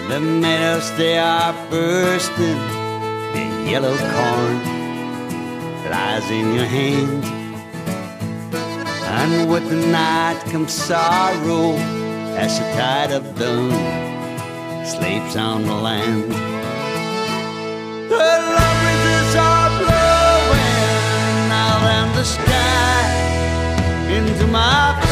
The meadows, they are bursting, the yellow corn lies in your hand. And with the night comes sorrow as the tide of dawn sleeps on the land. The love breezes are blowing out in the sky into my